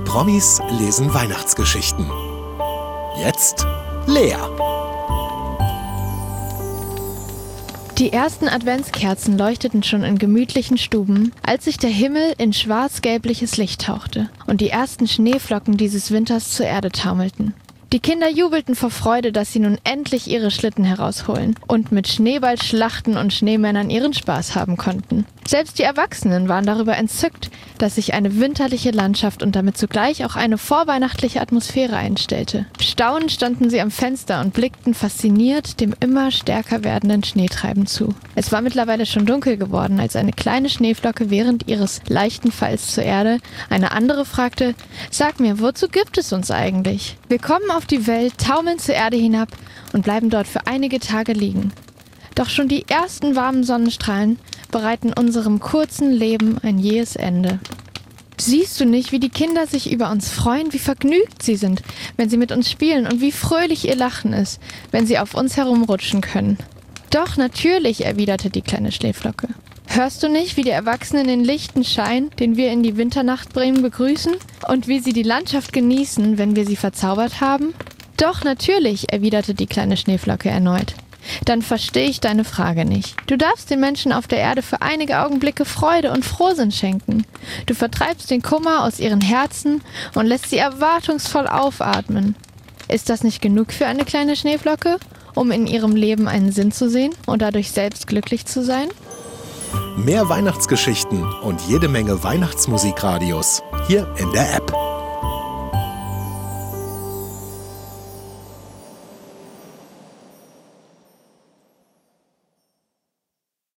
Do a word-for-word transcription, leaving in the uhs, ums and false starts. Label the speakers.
Speaker 1: Promis lesen Weihnachtsgeschichten. Jetzt Lea.
Speaker 2: Die ersten Adventskerzen leuchteten schon in gemütlichen Stuben, als sich der Himmel in schwarz-gelbliches Licht tauchte und die ersten Schneeflocken dieses Winters zur Erde taumelten. Die Kinder jubelten vor Freude, dass sie nun endlich ihre Schlitten herausholen und mit Schneeballschlachten und Schneemännern ihren Spaß haben konnten. Selbst die Erwachsenen waren darüber entzückt, dass sich eine winterliche Landschaft und damit zugleich auch eine vorweihnachtliche Atmosphäre einstellte. Staunend standen sie am Fenster und blickten fasziniert dem immer stärker werdenden Schneetreiben zu. Es war mittlerweile schon dunkel geworden, als eine kleine Schneeflocke während ihres leichten Falls zur Erde eine andere fragte: »Sag mir, wozu gibt es uns eigentlich? Wir kommen auf die Welt, taumeln zur Erde hinab und bleiben dort für einige Tage liegen. Doch schon die ersten warmen Sonnenstrahlen bereiten unserem kurzen Leben ein jähes Ende. Siehst du nicht, wie die Kinder sich über uns freuen, wie vergnügt sie sind, wenn sie mit uns spielen und wie fröhlich ihr Lachen ist, wenn sie auf uns herumrutschen können?« »Doch, natürlich«, erwiderte die kleine Schneeflocke. »Hörst du nicht, wie die Erwachsenen den lichten Schein, den wir in die Winternacht bringen, begrüßen? Und wie sie die Landschaft genießen, wenn wir sie verzaubert haben?« »Doch, natürlich«, erwiderte die kleine Schneeflocke erneut. »Dann verstehe ich deine Frage nicht. Du darfst den Menschen auf der Erde für einige Augenblicke Freude und Frohsinn schenken. Du vertreibst den Kummer aus ihren Herzen und lässt sie erwartungsvoll aufatmen. Ist das nicht genug für eine kleine Schneeflocke, um in ihrem Leben einen Sinn zu sehen und dadurch selbst glücklich zu sein?«
Speaker 1: Mehr Weihnachtsgeschichten und jede Menge Weihnachtsmusikradios hier in der App.